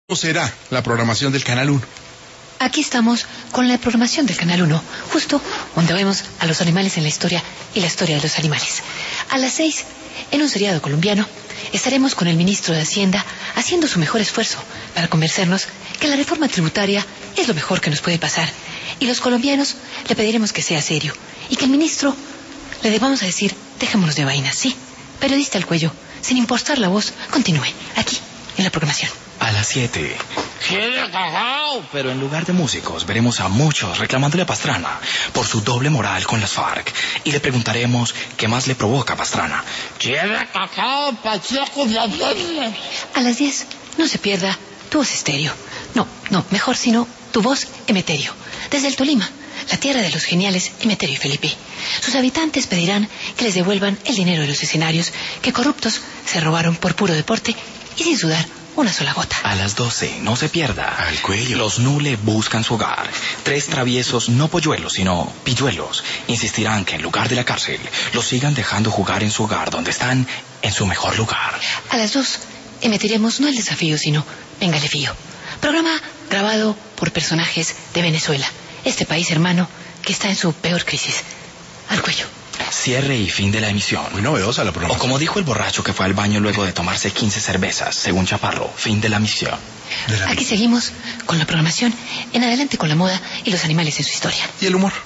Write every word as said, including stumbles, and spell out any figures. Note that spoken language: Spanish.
será la programación del Canal uno? Aquí estamos con la programación del Canal uno, justo donde vemos a los animales en la historia y la historia de los animales. A las seis, en un seriado colombiano, estaremos con el ministro de Hacienda haciendo su mejor esfuerzo para convencernos que la reforma tributaria es lo mejor que nos puede pasar. Y los colombianos le pediremos que sea serio y que el ministro le debamos a decir, dejémonos de vainas, sí. Periodista al cuello, sin impostar la voz, continúe, aquí, en la programación. A las siete. Pero en lugar de músicos, veremos a muchos reclamándole a Pastrana por su doble moral con las FARC. Y le preguntaremos qué más le provoca a Pastrana. A las diez, no se pierda tu voz estéreo. No, no, mejor sino tu voz Emeterio. Desde el Tolima, la tierra de los geniales Emeterio y Felipe. Sus habitantes pedirán que les devuelvan el dinero de los escenarios que corruptos se robaron por puro deporte y sin sudar una sola gota. A las doce, no se pierda. Al cuello. Los Nule buscan su hogar. Tres traviesos, no polluelos, sino pilluelos, insistirán que en lugar de la cárcel, los sigan dejando jugar en su hogar, donde están en su mejor lugar. A las dos, emitiremos no el desafío, sino Véngale Fío. Programa grabado por personajes de Venezuela, este país hermano que está en su peor crisis. Al cuello. Cierre y fin de la emisión. Muy novedosa la O programación. como dijo el borracho que fue al baño luego de tomarse quince cervezas, según Chaparro, fin de la misión. De la Aquí misión. seguimos con la programación, en adelante con la moda y los animales en su historia. Y el humor.